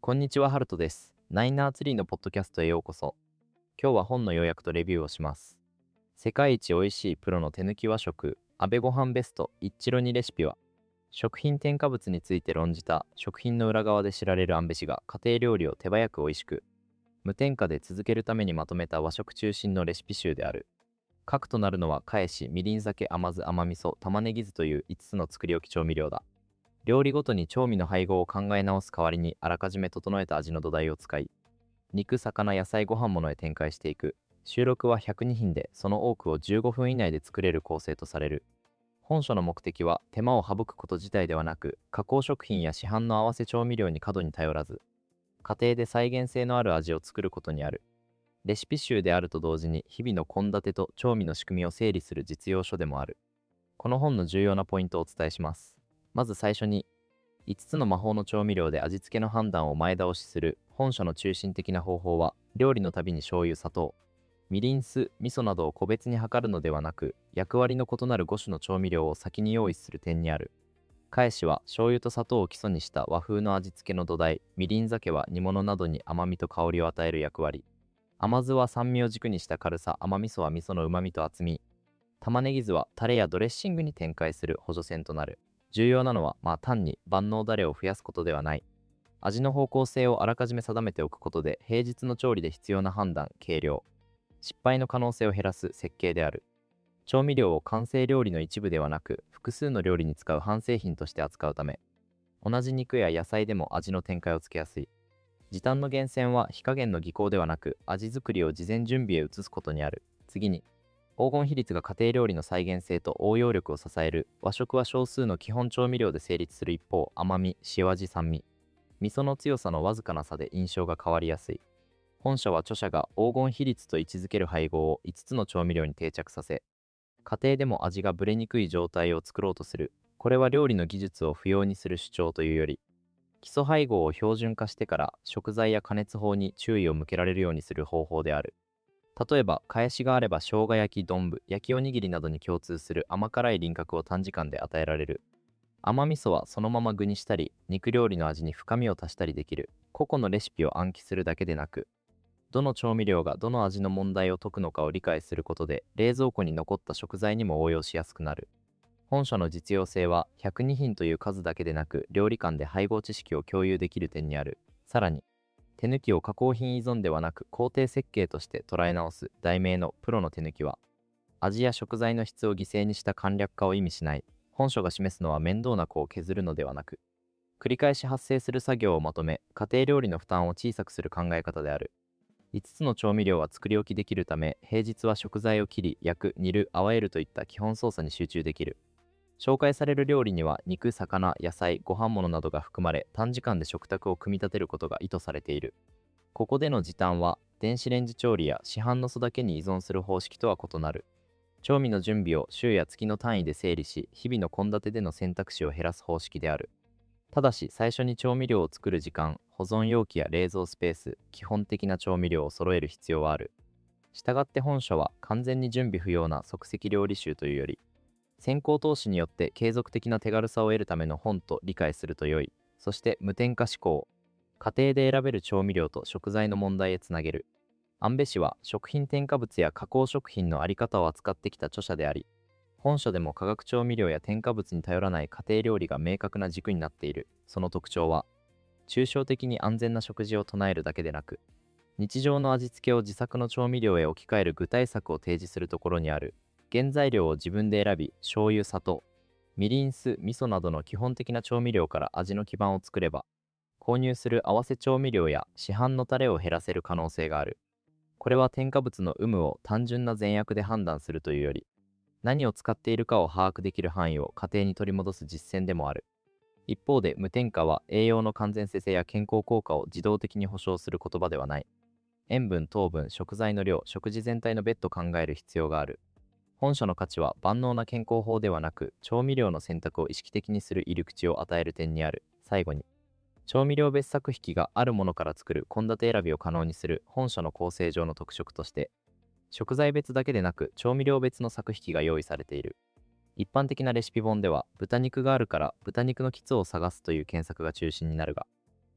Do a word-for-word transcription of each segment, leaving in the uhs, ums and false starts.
こんにちは、ハルトです。ナインナーツリーのポッドキャストへようこそ。今日は本の要約とレビューをします。世界一おいしいプロの手抜き和食、安倍ごはんベスト一ロにレシピは、食品添加物について論じた食品の裏側で知られる安倍氏が家庭料理を手早くおいしく、無添加で続けるためにまとめた和食中心のレシピ集である。核となるのは、かえし、みりん酒、甘酢、甘味噌、玉ねぎ酢といういつつの作り置き調味料だ。料理ごとに調味の配合を考え直す代わりに、あらかじめ整えた味の土台を使い、肉、魚、野菜、ご飯ものへ展開していく。収録はひゃくに品で、その多くをじゅうごふん以内で作れる構成とされる。本書の目的は、手間を省くこと自体ではなく、加工食品や市販の合わせ調味料に過度に頼らず、家庭で再現性のある味を作ることにある。レシピ集であると同時に、日々の献立と調味の仕組みを整理する実用書でもある。この本の重要なポイントをお伝えします。まず最初に、いつつの魔法の調味料で味付けの判断を前倒しする。本書の中心的な方法は、料理のたびに醤油、砂糖、みりん、酢、味噌などを個別に測るのではなく、役割の異なるご種の調味料を先に用意する点にある。かえしは醤油と砂糖を基礎にした和風の味付けの土台、みりん酒は煮物などに甘みと香りを与える役割、甘酢は酸味を軸にした軽さ、甘味噌は味噌の旨味と厚み、玉ねぎ酢はタレやドレッシングに展開する補助線となる。重要なのは、まあ単に万能ダレを増やすことではない。味の方向性をあらかじめ定めておくことで、平日の調理で必要な判断、計量、失敗の可能性を減らす設計である。調味料を完成料理の一部ではなく、複数の料理に使う半製品として扱うため、同じ肉や野菜でも味の展開をつけやすい。時短の源泉は火加減の技巧ではなく、味作りを事前準備へ移すことにある。次に、黄金比率が家庭料理の再現性と応用力を支える。和食は少数の基本調味料で成立する一方、甘み、塩味、酸味、味噌の強さのわずかな差で印象が変わりやすい。本書は著者が黄金比率と位置づける配合をいつつの調味料に定着させ、家庭でも味がぶれにくい状態を作ろうとする。これは料理の技術を不要にする主張というより、基礎配合を標準化してから食材や加熱法に注意を向けられるようにする方法である。例えば、かえしがあれば生姜焼き丼、焼きおにぎりなどに共通する甘辛い輪郭を短時間で与えられる。甘味噌はそのまま具にしたり、肉料理の味に深みを足したりできる。個々のレシピを暗記するだけでなく、どの調味料がどの味の問題を解くのかを理解することで、冷蔵庫に残った食材にも応用しやすくなる。本書の実用性はひゃくに品という数だけでなく、料理間で配合知識を共有できる点にある。さらに、手抜きを加工品依存ではなく工程設計として捉え直す。題名のプロの手抜きは、味や食材の質を犠牲にした簡略化を意味しない。本書が示すのは面倒な子を削るのではなく、繰り返し発生する作業をまとめ、家庭料理の負担を小さくする考え方である。いつつの調味料は作り置きできるため、平日は食材を切り、焼く、煮る、和えるといった基本操作に集中できる。紹介される料理には肉、魚、野菜、ご飯物などが含まれ、短時間で食卓を組み立てることが意図されている。ここでの時短は、電子レンジ調理や市販の素だけに依存する方式とは異なる。調味の準備を週や月の単位で整理し、日々の献立での選択肢を減らす方式である。ただし、最初に調味料を作る時間、保存容器や冷蔵スペース、基本的な調味料を揃える必要はある。したがって本書は完全に準備不要な即席料理集というより、先行投資によって継続的な手軽さを得るための本と理解すると良い。そして無添加志向。家庭で選べる調味料と食材の問題へつなげる。安倍氏は食品添加物や加工食品のあり方を扱ってきた著者であり、本書でも化学調味料や添加物に頼らない家庭料理が明確な軸になっている。その特徴は、抽象的に安全な食事を唱えるだけでなく、日常の味付けを自作の調味料へ置き換える具体策を提示するところにある。原材料を自分で選び、醤油、砂糖、みりん、酢、味噌などの基本的な調味料から味の基盤を作れば、購入する合わせ調味料や市販のタレを減らせる可能性がある。これは添加物の有無を単純な善悪で判断するというより、何を使っているかを把握できる範囲を家庭に取り戻す実践でもある。一方で、無添加は栄養の完全性や健康効果を自動的に保証する言葉ではない。塩分、糖分、食材の量、食事全体の別途考える必要がある。本書の価値は万能な健康法ではなく、調味料の選択を意識的にする入り口を与える点にある。最後に、調味料別作引があるものから作る献立選びを可能にする。本書の構成上の特色として、食材別だけでなく調味料別の作引が用意されている。一般的なレシピ本では、豚肉があるから豚肉のキツを探すという検索が中心になるが、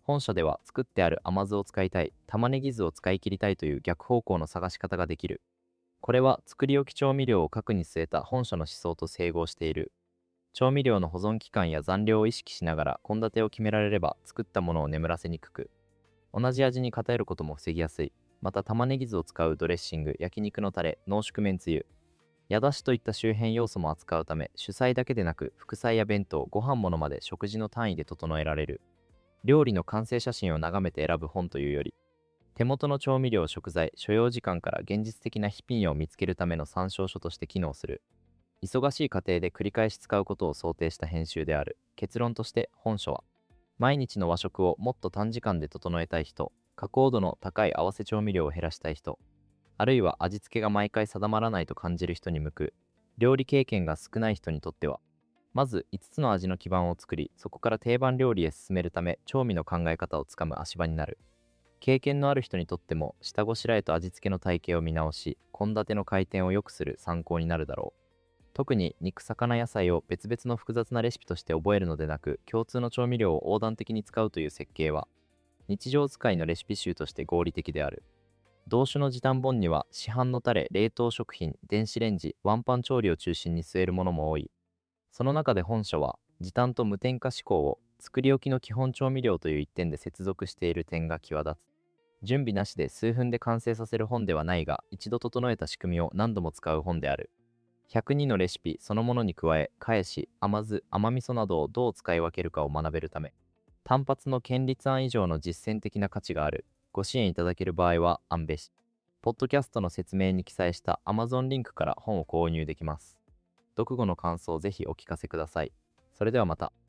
本書では作ってある甘酢を使いたい、玉ねぎ酢を使い切りたいという逆方向の探し方ができる。これは作り置き調味料を核に据えた本書の思想と整合している。調味料の保存期間や残量を意識しながら献立を決められれば作ったものを眠らせにくく、同じ味に偏ることも防ぎやすい。また玉ねぎ酢を使うドレッシング、焼肉のタレ、濃縮めんつゆ、やだしといった周辺要素も扱うため、主菜だけでなく副菜や弁当、ご飯ものまで食事の単位で整えられる。料理の完成写真を眺めて選ぶ本というより、手元の調味料、食材、所要時間から現実的な品品を見つけるための参照書として機能する。忙しい家庭で繰り返し使うことを想定した編集である。結論として本書は、毎日の和食をもっと短時間で整えたい人、加工度の高い合わせ調味料を減らしたい人、あるいは味付けが毎回定まらないと感じる人に向く。料理経験が少ない人にとっては、まずいつつの味の基盤を作り、そこから定番料理へ進めるため調味の考え方をつかむ足場になる。経験のある人にとっても下ごしらえと味付けの体系を見直し、献立の回転を良くする参考になるだろう。特に肉、魚、野菜を別々の複雑なレシピとして覚えるのでなく、共通の調味料を横断的に使うという設計は、日常使いのレシピ集として合理的である。同種の時短本には市販のタレ、冷凍食品、電子レンジ、ワンパン調理を中心に据えるものも多い。その中で本書は、時短と無添加志向を作り置きの基本調味料という一点で接続している点が際立つ。準備なしで数分で完成させる本ではないが、一度整えた仕組みを何度も使う本である。ひゃくにのレシピそのものに加え、返し、甘酢、甘味噌などをどう使い分けるかを学べるため、単発の県立案以上の実践的な価値がある。ご支援いただける場合は、案べし。ポッドキャストの説明に記載した Amazon リンクから本を購入できます。読後の感想をぜひお聞かせください。それではまた。